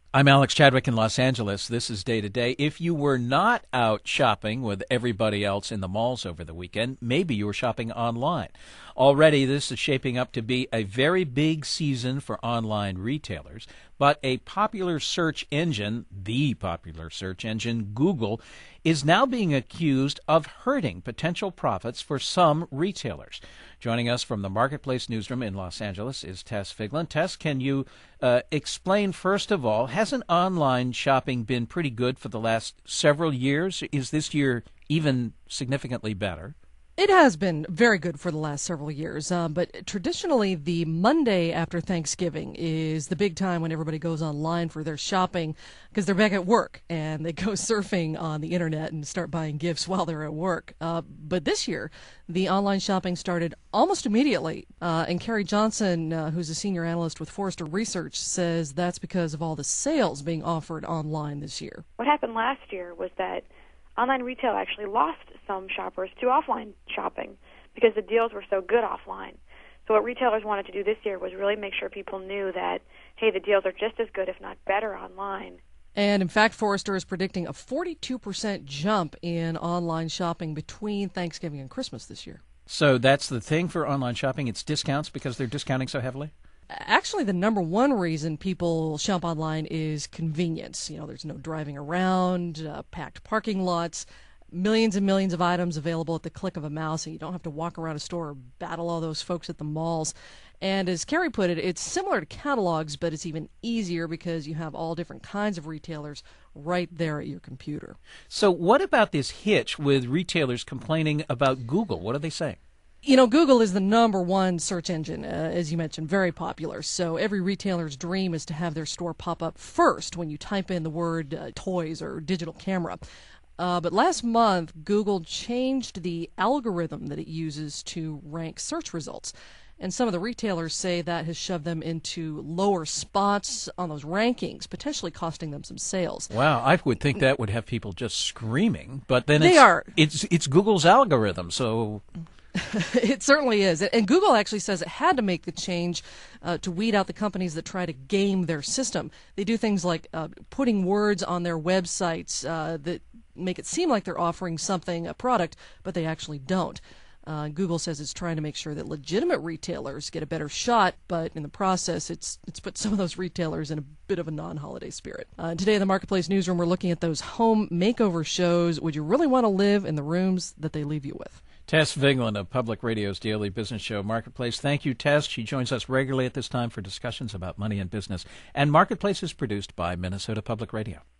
I'm Alex Chadwick in Los Angeles. This is Day to Day. If you were not out shopping with everybody else in the malls over the weekend, maybe you were shopping online. Already, this is shaping up to be a very big season for online retailers. But a popular search engine, the popular search engine, Google, is now being accused of hurting potential profits for some retailers. Joining us from the Marketplace newsroom in Los Angeles is Tess Figlin. Tess, can you explain, first of all, hasn't online shopping been pretty good for the last several years? Is this year even significantly better? It has been very good for the last several years, but traditionally the Monday after Thanksgiving is the big time when everybody goes online for their shopping because they're back at work and they go surfing on the internet and start buying gifts while they're at work. But this year, the online shopping started almost immediately, and Carrie Johnson, who's a senior analyst with Forrester Research, says that's because of all the sales being offered online this year. What happened last year was that online retail actually lost some shoppers to offline shopping because the deals were so good offline. So what retailers wanted to do this year was really make sure people knew that, hey, the deals are just as good, if not better, online. And in fact, Forrester is predicting a 42% jump in online shopping between Thanksgiving and Christmas this year. So that's the thing for online shopping? It's discounts because they're discounting so heavily? Actually, the number one reason people shop online is convenience. You know, there's no driving around, packed parking lots, millions and millions of items available at the click of a mouse, and you don't have to walk around a store or battle all those folks at the malls. And as Carrie put it, it's similar to catalogs, but it's even easier because you have all different kinds of retailers right there at your computer. So what about this hitch with retailers complaining about Google? What are they saying? You know, Google is the number one search engine, as you mentioned, very popular. So every retailer's dream is to have their store pop up first when you type in the word toys or digital camera. But last month, Google changed the algorithm that it uses to rank search results. And some of the retailers say that has shoved them into lower spots on those rankings, potentially costing them some sales. Wow, I would think that would have people just screaming. But then it's Google's algorithm, so... It certainly is. And Google actually says it had to make the change to weed out the companies that try to game their system. They do things like putting words on their websites that make it seem like they're offering something, a product, but they actually don't. Google says it's trying to make sure that legitimate retailers get a better shot, but in the process, it's put some of those retailers in a bit of a non-holiday spirit. Today in the Marketplace newsroom, we're looking at those home makeover shows. Would you really want to live in the rooms that they leave you with? Tess Figlin of Public Radio's daily business show, Marketplace. Thank you, Tess. She joins us regularly at this time for discussions about money and business. And Marketplace is produced by Minnesota Public Radio.